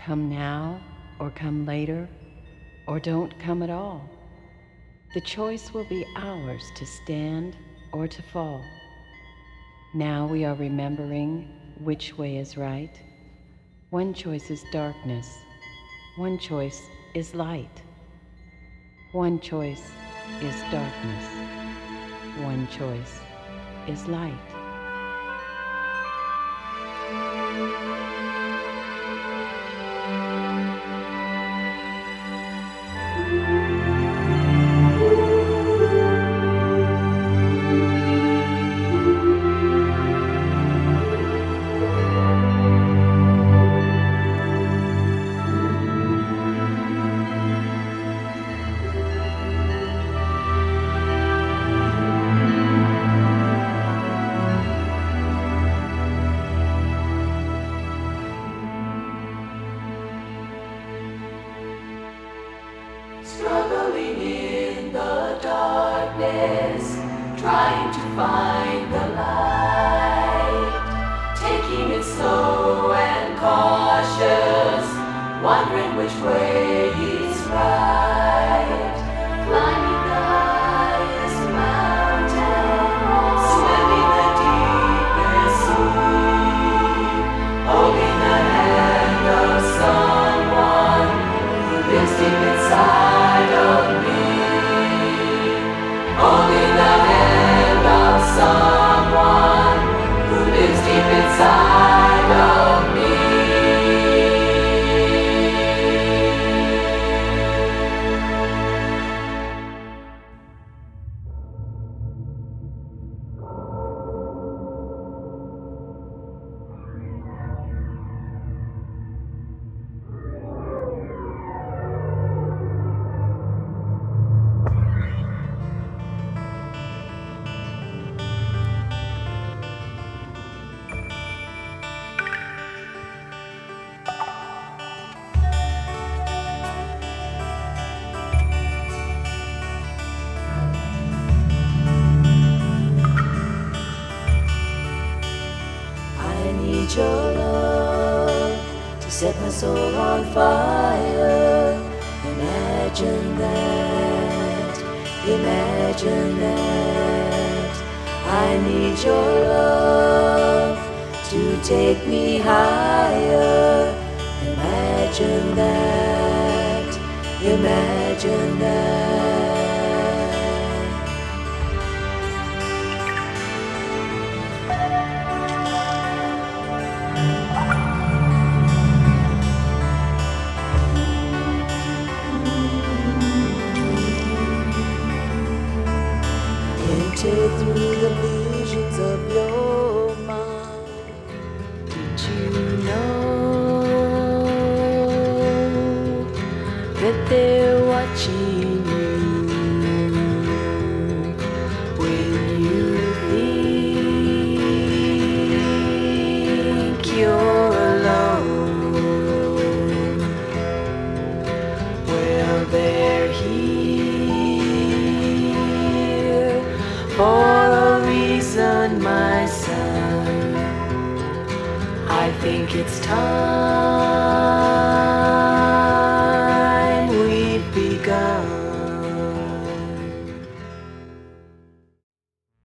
Come now, or come later, or don't come at all. The choice will be ours to stand or to fall. Now we are remembering which way is right. One choice is darkness. One choice is light. One choice is darkness. One choice is light. Struggling in the darkness, trying to find the light, taking it slow and cautious, wondering which way is right, climbing the highest mountain, swimming the deepest sea, holding the hand of someone who lives deep inside of me, holding the hand of someone who lives deep inside of me. Your love to set my soul on fire. Imagine that, imagine that. I need your love to take me higher. Imagine that, imagine that. Enter through the visions of your mind. Did you know that they're watching you when you think you're alone? Well, they're here for a reason, my son. I think it's time